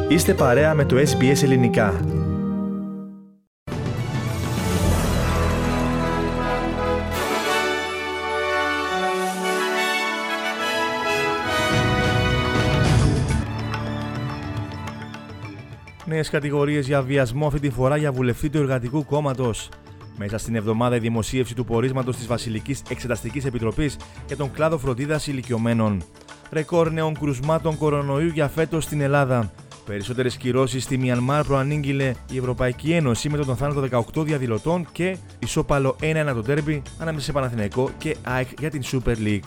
Είστε παρέα με το SBS Ελληνικά. Νέες κατηγορίες για βιασμό αυτή τη φορά για βουλευτή του Εργατικού Κόμματος. Μέσα στην εβδομάδα η δημοσίευση του πορίσματος της Βασιλικής Εξεταστικής Επιτροπής για τον κλάδο φροντίδας ηλικιωμένων. Ρεκόρ νέων κρουσμάτων κορονοϊού για φέτος στην Ελλάδα. Περισσότερες κυρώσεις στη Μιανμάρ προανήγγειλε η Ευρωπαϊκή Ένωση με τον θάνατο 18 διαδηλωτών και ισόπαλο 1-1 το ντέρμπι ανάμεσα σε Παναθηναϊκό και ΑΕΚ για την Super League.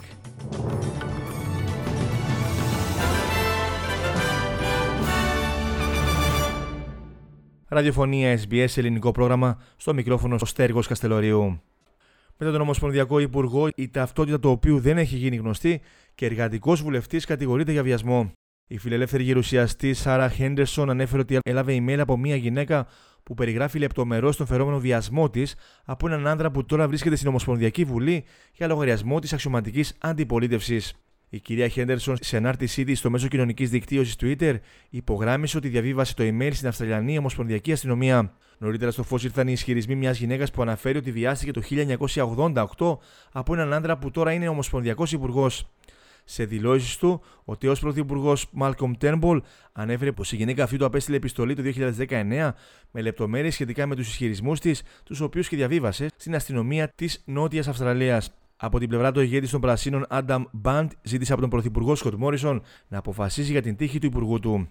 Ραδιοφωνία SBS, ελληνικό πρόγραμμα, στο μικρόφωνο ο Στέργος Καστελορίου. Μετά τον Ομοσπονδιακό Υπουργό, η ταυτότητα του οποίου δεν έχει γίνει γνωστή και εργατικός βουλευτής κατηγορείται για βιασμό. Η φιλελεύθερη γερουσιαστή Σάρα Χέντερσον ανέφερε ότι έλαβε email από μια γυναίκα που περιγράφει λεπτομερώς τον φερόμενο βιασμό της από έναν άνδρα που τώρα βρίσκεται στην Ομοσπονδιακή Βουλή για λογαριασμό της αξιωματικής αντιπολίτευσης. Η κυρία Χέντερσον, σε ανάρτησή της στο μέσο κοινωνικής δικτύωσης Twitter, υπογράμμισε ότι διαβίβασε το email στην Αυστραλιανή Ομοσπονδιακή Αστυνομία. Νωρίτερα στο φως ήρθαν οι ισχυρισμοί μιας γυναίκας που αναφέρει ότι βιάστηκε το 1988 από έναν άντρα που τώρα είναι Ομοσπονδιακός Υπουργός. Σε δηλώσεις του, ο τέος πρωθυπουργός Μάλκομ Τέρνμπολ ανέφερε πως η γυναίκα αυτή του απέστειλε επιστολή το 2019 με λεπτομέρειες σχετικά με τους ισχυρισμούς της, τους οποίους και διαβίβασε στην αστυνομία της Νότιας Αυστραλίας. Από την πλευρά του ηγέτης των Πρασίνων, Άνταμ Μπαντ, ζήτησε από τον πρωθυπουργό Σκοτ Μόρισον να αποφασίσει για την τύχη του υπουργού του.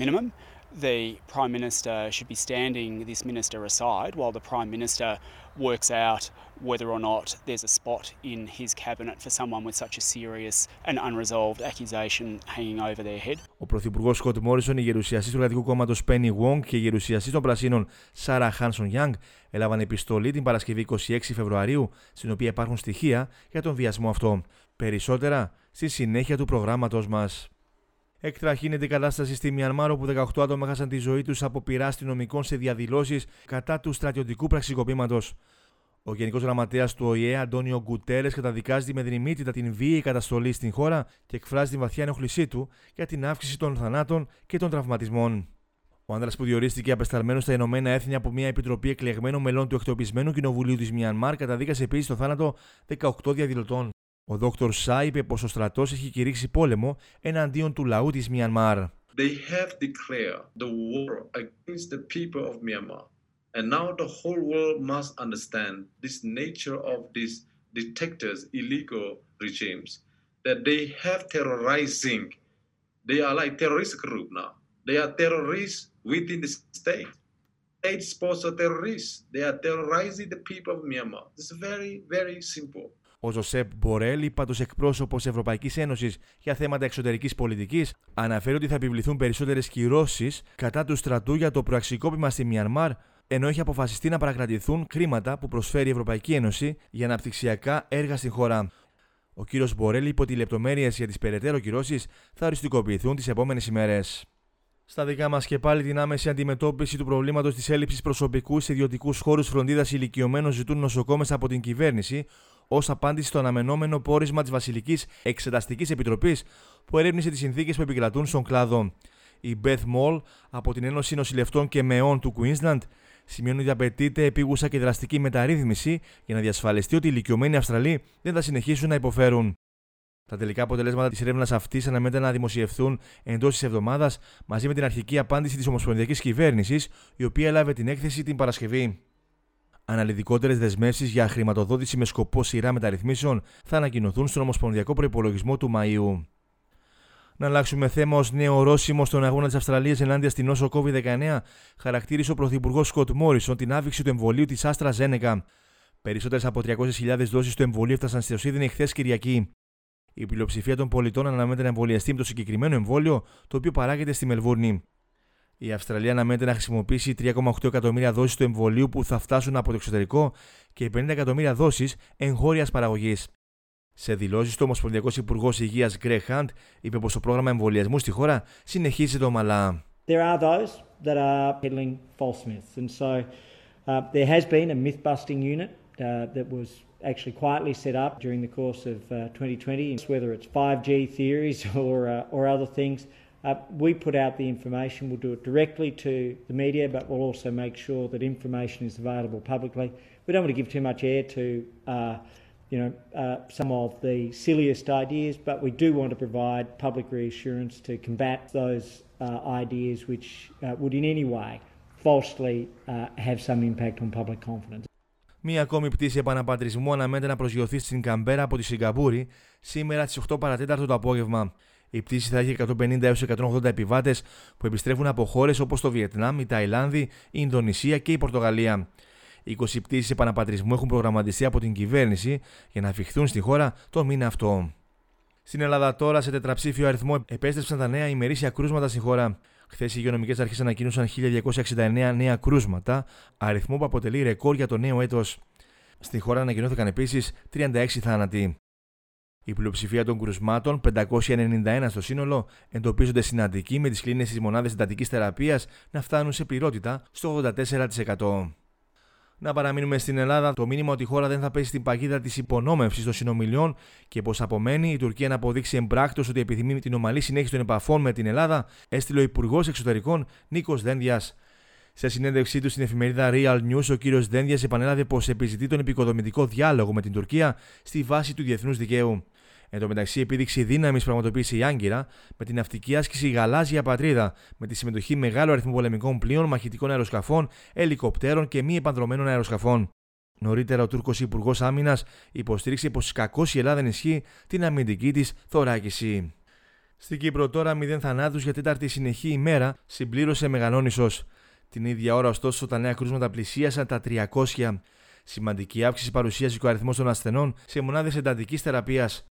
The Prime Minister should be standing this minister aside while the Prime Minister works out whether or not there's a spot in his cabinet for someone with such a serious and unresolved accusation hanging over their head. Ο πρωθυπουργός Σκοτ Μόρισον, η γερουσιαστής του Εργατικού Κόμματος Πένι Γουόγκ και η γερουσιαστής των Πρασίνων Σάρα Χάνσον Γιάνγκ έλαβαν επιστολή την Παρασκευή 26 Φεβρουαρίου, στην οποία υπάρχουν στοιχεία για τον βιασμό αυτό. Περισσότερα στη συνέχεια του προγράμματος μας. Εκτραχύνεται η κατάσταση στη Μιανμάρ, όπου 18 άτομα έχασαν τη ζωή τους από πειρά αστυνομικών σε διαδηλώσεις κατά του στρατιωτικού πραξικοπήματος. Ο Γενικός Γραμματέας του ΟΗΕ, Αντώνιο Γκουτέρες, καταδικάζει με δρυμύτητα την βίαιη καταστολή στην χώρα και εκφράζει την βαθιά ενοχλησή του για την αύξηση των θανάτων και των τραυματισμών. Ο άνδρας που διορίστηκε απεσταλμένος στα Ηνωμένα Έθνη από μια επιτροπή εκλεγμένων μελών του εκτοπισμένου κοινοβουλίου της Μιανμάρ καταδίκασε επίσης το θάνατο 18 διαδηλωτών. Ο Δόκτωρ Σα είπε πως ο στρατός έχει κηρύξει πόλεμο εναντίον του λαού της Μιανμάρ. They have declared the war against the people of Myanmar. And now the whole world must understand this nature of these dictators, illegal regimes. That they have terrorizing. They are like terrorist group now. They are terrorists within the state. State sponsor terrorists. They are terrorizing the people of Myanmar. It's very, very simple. Ο Ζοσέπ Μπορέλ, υπάτος εκπρόσωπος Ευρωπαϊκής Ένωσης για θέματα εξωτερικής πολιτικής, αναφέρει ότι θα επιβληθούν περισσότερες κυρώσεις κατά του στρατού για το προαξικόπημα στη Μιανμάρ, ενώ έχει αποφασιστεί να παρακρατηθούν χρήματα που προσφέρει η Ευρωπαϊκή Ένωση για αναπτυξιακά έργα στη χώρα. Ο κύριος Μπορέλ είπε ότι οι λεπτομέρειες για τις περαιτέρω κυρώσεις θα οριστικοποιηθούν τις επόμενες ημέρες. Στα δικά μας και πάλι, την άμεση αντιμετώπιση του προβλήματος της έλλειψης προσωπικού σε ιδιωτικούς χώρους φροντίδας ηλικιωμένων ζητούν νοσοκόμες από την κυβέρνηση, ως απάντηση στο αναμενόμενο πόρισμα της Βασιλικής Εξεταστικής Επιτροπής που ερεύνησε τις συνθήκες που επικρατούν στον κλάδο. Η Beth Moll από την Ένωση Νοσηλευτών και Μεών του Queensland σημειώνει ότι απαιτείται επίγουσα και δραστική μεταρρύθμιση για να διασφαλιστεί ότι οι ηλικιωμένοι Αυστραλοί δεν θα συνεχίσουν να υποφέρουν. Τα τελικά αποτελέσματα της έρευνας αυτής αναμένεται να δημοσιευθούν εντός της εβδομάδας μαζί με την αρχική απάντηση της Ομοσπονδιακής Κυβέρνησης, η οποία έλαβε την έκθεση την Παρασκευή. Αναλυτικότερες δεσμεύσεις για χρηματοδότηση με σκοπό σειρά μεταρρυθμίσεων θα ανακοινωθούν στον Ομοσπονδιακό Προϋπολογισμό του Μαΐου. Να αλλάξουμε θέμα. Ως νέο ορόσημο στον αγώνα της Αυστραλίας ενάντια στην νόσο COVID-19, χαρακτήρισε ο Πρωθυπουργός Σκοτ Μόρισον την άφιξη του εμβολίου της AstraZeneca. Περισσότερες από 300.000 δόσεις του εμβολίου έφτασαν στο Σίδνεϊ χθες Κυριακή. Η πλειοψηφία των πολιτών αναμένεται να εμβολιαστεί με το συγκεκριμένο εμβόλιο, το οποίο παράγεται στη Μελβούρνη. Η Αυστραλία αναμένεται να χρησιμοποιήσει 3,8 εκατομμύρια δόσεις του εμβολίου που θα φτάσουν από το εξωτερικό και 50 εκατομμύρια δόσεις εγχώριας παραγωγής. Σε δηλώσεις του, ο Ομοσπονδιακός Υπουργός Υγείας Greg Hunt είπε πως το πρόγραμμα εμβολιασμού στη χώρα συνεχίζεται ομαλά. There are those that are peddling false myths, and so there has been a myth-busting unit that was actually quietly set up during the course of 2020. Whether it's 5G theories or other things, We put out the information. We'll do it directly to the media, but we'll also make sure that information is available publicly. We don't want to give too much air to some of the silliest ideas, but we do want to provide public reassurance to combat those ideas which would in any way falsely have some impact on public confidence. Μία ακόμη πτήση επαναπατρισμού αναμένεται να προσγειωθεί στην Καμπέρα από τη Σιγκαπούρη σήμερα στις 8 παρατέταρτο το απόγευμα. Η πτήση θα έχει 150 έως 180 επιβάτες που επιστρέφουν από χώρες όπως το Βιετνάμ, η Ταϊλάνδη, η Ινδονησία και η Πορτογαλία. 20 πτήσεις επαναπατρισμού έχουν προγραμματιστεί από την κυβέρνηση για να αφιχθούν στη χώρα το μήνα αυτό. Στην Ελλάδα τώρα, σε τετραψήφιο αριθμό, επέστρεψαν τα νέα ημερήσια κρούσματα στη χώρα. Χθες οι υγειονομικές αρχές ανακοίνωσαν 1.269 νέα κρούσματα, αριθμό που αποτελεί ρεκόρ για το νέο έτος. Στη χώρα ανακοινώθηκαν επίσης 36 θάνατοι. Η πλειοψηφία των κρουσμάτων, 591 στο σύνολο, εντοπίζονται στην Αττική με τις κλίνες στις μονάδες εντατικής θεραπείας να φτάνουν σε πληρότητα στο 84%. Να παραμείνουμε στην Ελλάδα, το μήνυμα ότι η χώρα δεν θα πέσει στην παγίδα της υπονόμευσης των συνομιλιών και πως απομένει η Τουρκία να αποδείξει εμπράκτως ότι επιθυμεί την ομαλή συνέχιση των επαφών με την Ελλάδα, έστειλε ο Υπουργός Εξωτερικών Νίκος Δένδιας. Σε συνέντευξή του στην εφημερίδα Real News, ο κύριος Δένδιας επανέλαβε πως επιζητεί τον επικοδομητικό διάλογο με την Τουρκία στη βάση του διεθνούς δικαίου. Εν τω μεταξύ, επίδειξη δύναμης πραγματοποίησε η Άγκυρα με την ναυτική άσκηση Γαλάζια Πατρίδα, με τη συμμετοχή μεγάλου αριθμού πολεμικών πλοίων, μαχητικών αεροσκαφών, ελικοπτέρων και μη επανδρομένων αεροσκαφών. Νωρίτερα, ο Τούρκος Υπουργός Άμυνας υποστήριξε πως κακώς η Ελλάδα ενισχύει την αμυντική της θωράκιση. Στην Κύπρο τώρα, 0 θανάτους για τέταρτη συνεχή ημέρα, συμπλήρωσε Μεγαλόνισσος. Την ίδια ώρα, ωστόσο, τα νέα κρούσματα πλησίασαν τα 300. Σημαντική αύξηση παρουσίασε και ο αριθμός των ασθενών σε μονάδες εντατικής θεραπείας.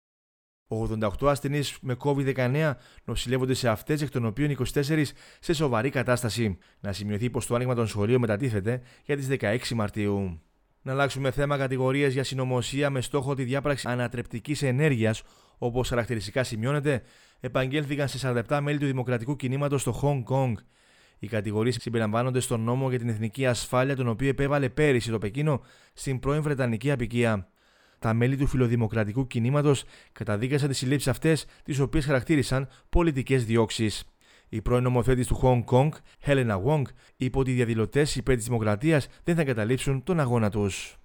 88 ασθενείς με COVID-19 νοσηλεύονται σε αυτές, εκ των οποίων 24 σε σοβαρή κατάσταση. Να σημειωθεί πως το άνοιγμα των σχολείων μετατίθεται για τις 16 Μαρτίου. Να αλλάξουμε θέμα, κατηγορίες για συνωμοσία με στόχο τη διάπραξη ανατρεπτικής ενέργειας, όπως χαρακτηριστικά σημειώνεται, επαγγέλθηκαν σε 47 μέλη του Δημοκρατικού Κινήματος στο Χονγκ Κονγκ. Οι κατηγορίες συμπεριλαμβάνονται στον νόμο για την εθνική ασφάλεια, τον οποίο επέβαλε πέρυσι το Πεκίνο στην πρώην Βρετανική απικία. Τα μέλη του Φιλοδημοκρατικού Κινήματος καταδίκασαν τις συλλήψεις αυτές, τις οποίες χαρακτήρισαν πολιτικές διώξεις. Η πρώην νομοθέτης του Χονγκ Κονγκ, Χέλενα Wong, είπε ότι οι διαδηλωτές υπέρ της δημοκρατίας δεν θα εγκαταλείψουν τον αγώνα τους.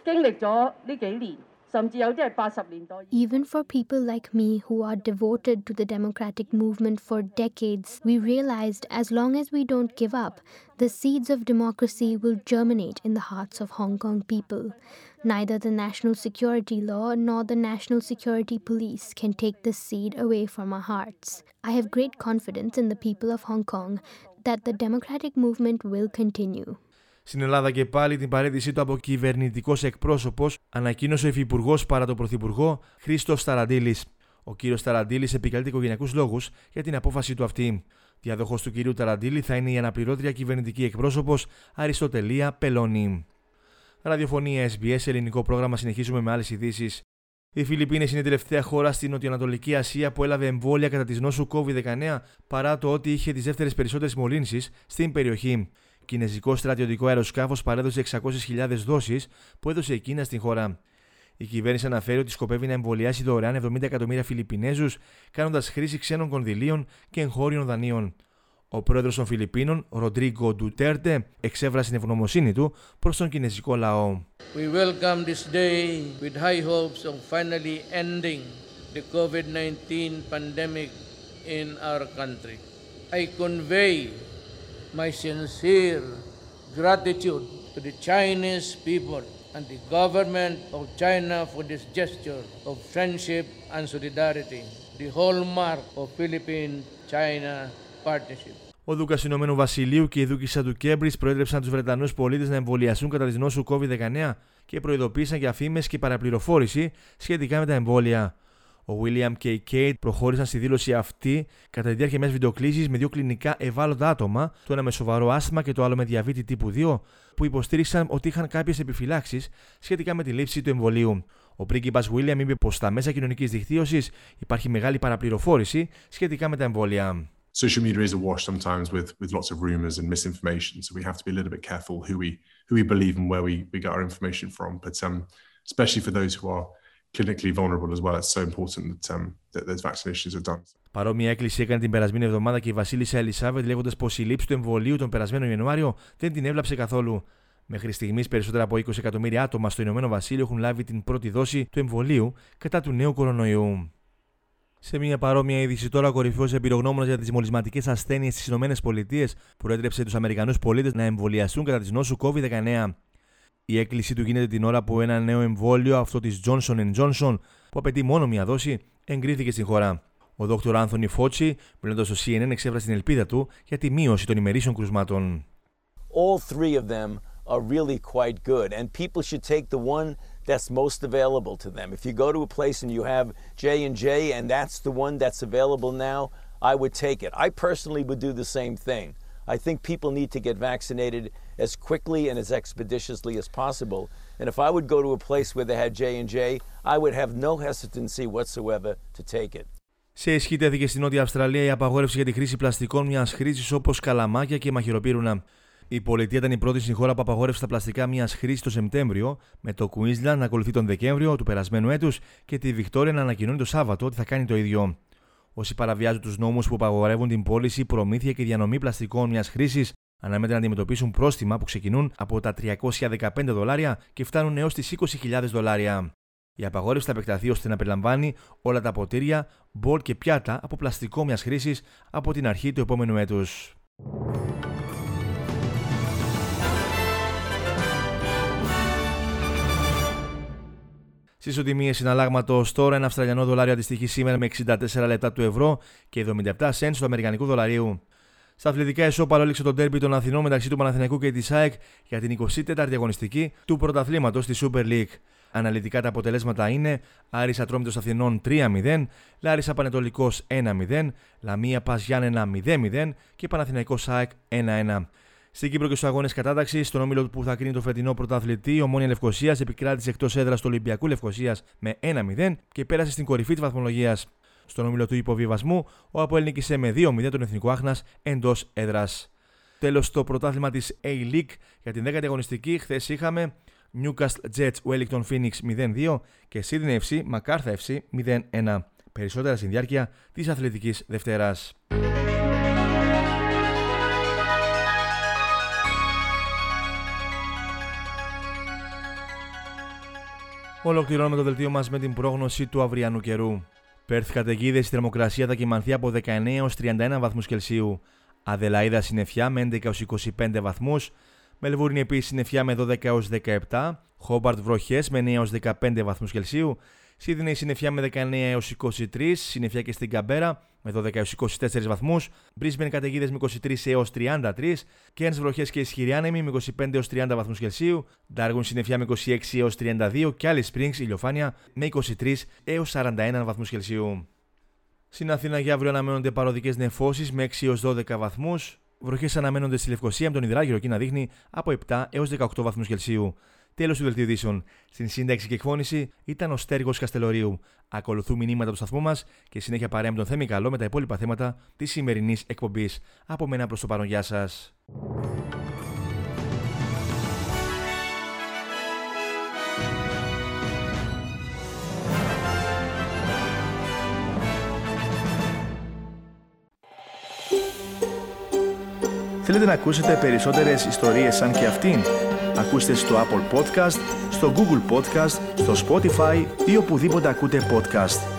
Even for people like me who are devoted to the democratic movement for decades, we realized as long as we don't give up, the seeds of democracy will germinate in the hearts of Hong Kong people. Neither the national security law nor the national security police can take this seed away from our hearts. I have great confidence in the people of Hong Kong that the democratic movement will continue. Στην Ελλάδα και πάλι την παραίτησή του από κυβερνητικός εκπρόσωπος ανακοίνωσε ο υφυπουργός παρά τον πρωθυπουργό Χρήστος Ταραντήλης. Ο κύριος Ταραντήλης επικαλείται οικογενειακούς λόγους για την απόφαση του αυτή. Διαδοχός του κυρίου Ταραντήλη θα είναι η αναπληρώτρια κυβερνητική εκπρόσωπος Αριστοτελία Πελώνη. Ραδιοφωνία SBS, ελληνικό πρόγραμμα, συνεχίζουμε με άλλες ειδήσεις. Οι Φιλιππίνες είναι η τελευταία χώρα στην Νοτιοανατολική Ασία που έλαβε εμβόλια κατά της νόσου COVID-19, παρά το ότι είχε τις δεύτερες περισσότερες μολύνσεις στην περιοχή. Κινεζικό στρατιωτικό αεροσκάφος παρέδωσε 600.000 δόσεις που έδωσε η Κίνα στην χώρα. Η κυβέρνηση αναφέρει ότι σκοπεύει να εμβολιάσει δωρεάν 70 εκατομμύρια Φιλιππινέζους, κάνοντας χρήση ξένων κονδυλίων και εγχώριων δανείων. Ο πρόεδρος των Φιλιππίνων, Ροντρίγκο Ντουτέρτε, εξέφρασε την ευγνωμοσύνη του προς τον κινεζικό λαό. We welcome this day with high hopes of finally ending the COVID-19 pandemic in our country. I convey my sincere gratitude to the Chinese people and the government of China for this gesture of friendship and solidarity, the hallmark of Philippine-China partnership. Ο Δούκας του Ηνωμένου Βασιλείου και η Δούκισσα του Κέμπριτζ προέδρεψαν τους Βρετανούς πολίτες να εμβολιαστούν κατά της νόσου COVID-19 και προειδοποίησαν για φήμες και παραπληροφόρηση σχετικά με τα εμβόλια. Ο William και η Kate προχώρησαν στη δήλωση αυτή κατά τη διάρκεια μιας βιντεοκλήσης με δύο κλινικά ευάλωτα άτομα, το ένα με σοβαρό άσθμα και το άλλο με διαβήτη τύπου 2, που υποστήριξαν ότι είχαν κάποιες επιφυλάξεις σχετικά με τη λήψη του εμβολίου. Ο πρίγκιπας William είπε πως στα μέσα κοινωνικής δικτύωσης υπάρχει μεγάλη παραπληροφόρηση σχετικά με τα εμβόλια. Social media is awash sometimes with lots of rumors and misinformation, so we have to be a little bit careful who we believe and where we get our information from. But especially for those who are clinically vulnerable as well. It's so important that those vaccinations are done. Παρόμοια έκκληση έκανε την περασμένη εβδομάδα και η Βασίλισσα Ελισάβετ, λέγοντας πως η λήψη του εμβολίου τον περασμένο Ιανουάριο δεν την έβλαψε καθόλου. Μέχρι στιγμής, περισσότερα από 20 εκατομμύρια άτομα στο Ηνωμένο Βασίλειο έχουν λάβει την πρώτη δόση του εμβολίου κατά του νέου κορονοϊού. Σε μια παρόμοια είδηση, τώρα ο κορυφαίος εμπειρογνώμονας για τις μολυσματικές ασθένειες στις ΗΠΑ προέτρεψε τους Αμερικανούς πολίτες να εμβολιαστούν κατά της νόσου COVID-19. Η έκκληση του γίνεται την ώρα που ένα νέο εμβόλιο, αυτό της Johnson & Johnson, που απαιτεί μόνο μία δόση, εγκρίθηκε στην χώρα. Ο Dr. Anthony Fauci, μιλώντας στο CNN, εξέφρασε την ελπίδα του για τη μείωση των ημερήσιων κρουσμάτων. All three of them are really quite good, and people should take the one that's most available to them. If you go to a place and you have J&J and that's the one that's available now, I would take it. I personally would do the same thing. I think people need to get vaccinated as quickly and as expeditiously as possible. And if I would go to a place where they had J&J, I would have no hesitancy whatsoever to take it. Σε ισχύ τέθηκε στην Νότια Αυστραλία η απαγόρευση για τη χρήση πλαστικών μιας χρήσης όπως καλαμάκια και μαχαιροπύρουνα. Η πολιτεία ήταν η πρώτη στην χώρα που απαγόρευσε τα πλαστικά μιας χρήσης το Σεπτέμβριο, με το Queensland να ακολουθεί τον Δεκέμβριο του περασμένου έτους και τη Βικτόρια να ανακοινώνει το Σάββατο ότι θα κάνει το ίδιο. Όσοι παραβιάζουν τους νόμους που απαγορεύουν την πώληση, προμήθεια και διανομή πλαστικών μιας χρήσης αναμένεται να αντιμετωπίσουν πρόστιμα που ξεκινούν από τα $315 και φτάνουν έως τις $20,000. Η απαγόρευση θα επεκταθεί ώστε να περιλαμβάνει όλα τα ποτήρια, μπολ και πιάτα από πλαστικό μιας χρήσης από την αρχή του επόμενου έτους. Στις οτιμίες συναλλάγματος τώρα, ένα Αυστραλιανό δολάριο αντιστοιχεί σήμερα με 64 λεπτά του ευρώ και 77 cents του Αμερικανικού δολαρίου. Στα αθλητικά, ισόπαλο έληξε το ντέρμπι των Αθηνών μεταξύ του Παναθηναϊκού και της ΑΕΚ για την 24η αγωνιστική του πρωταθλήματος στη Super League. Αναλυτικά τα αποτελέσματα είναι Άρης Ατρόμητος Αθηνών 3-0, Λάρισα Πανετολικός 1-0, Λαμία Πας Γιάννενα 0-0 και Παναθηναϊκός ΑΕΚ 1-1. Στην Κύπρο και στους αγώνες κατάταξης, στον όμιλο που θα κρίνει το φετινό πρωταθλητή, η Ομόνοια Λευκωσίας επικράτησε εκτός έδρας του Ολυμπιακού Λευκωσίας με 1-0 και πέρασε στην κορυφή της βαθμολογίας. Στον όμιλο του υποβιβασμού, ο ΑΠΟΕΛ νίκησε με 2-0 τον Εθνικό Άχνας εντός έδρας. Τέλος, στο πρωτάθλημα της A-League για την 10η αγωνιστική, χθες είχαμε Newcastle Jets Wellington Phoenix 0-2 και Sydney FC MacArthur FC 0-1. Περισσότερα στην διάρκεια της Αθλητικής Δευτέρας. Ολοκληρώνουμε το δελτίο μας με την πρόγνωση του αυριανού καιρού. Πέρθ καταιγίδες, η θερμοκρασία θα κυμανθεί από 19 έως 31 βαθμούς Κελσίου. Αδελαΐδα συννεφιά με 11 έως 25 βαθμούς. Μελβούρνη επίσης συννεφιά με 12 έως 17. Χόμπαρτ βροχές με 9 έως 15 βαθμούς Κελσίου. Σίδνεϊ συννεφιά με 19 έως 23. Συννεφιά και στην Καμπέρα με 12 έως 24 βαθμούς. Μπρίσμπεν καταιγίδες με 23 έως 33. Κέρνς βροχές και ισχυρή άνεμη με 25 έως 30 βαθμούς Κελσίου. Ντάργουν συννεφιά με 26 έως 32 και Alice Springs ηλιοφάνεια με 23 έως 41 βαθμούς Κελσίου. Στην Αθήνα για αύριο αναμένονται παροδικές νεφώσεις με 6 έως 12 βαθμούς. Βροχές αναμένονται στη Λευκοσία με τον υδράγυρο εκεί να δείχνει από 7 έως 18 βαθμούς Κελσίου. Τέλος του δελτίου ειδήσεων. Στην σύνταξη και εκφώνηση ήταν ο Στέργος Καστελορίου. Ακολουθούν μηνύματα του σταθμού μας και συνέχεια παρέα με τον Θέμη Καλό με τα υπόλοιπα θέματα της σημερινής εκπομπής. Από μένα προς το παρόν, γεια σας. Θέλετε να ακούσετε περισσότερες ιστορίες σαν και αυτήν? Ακούστε στο Apple Podcast, στο Google Podcast, στο Spotify ή οπουδήποτε ακούτε podcast.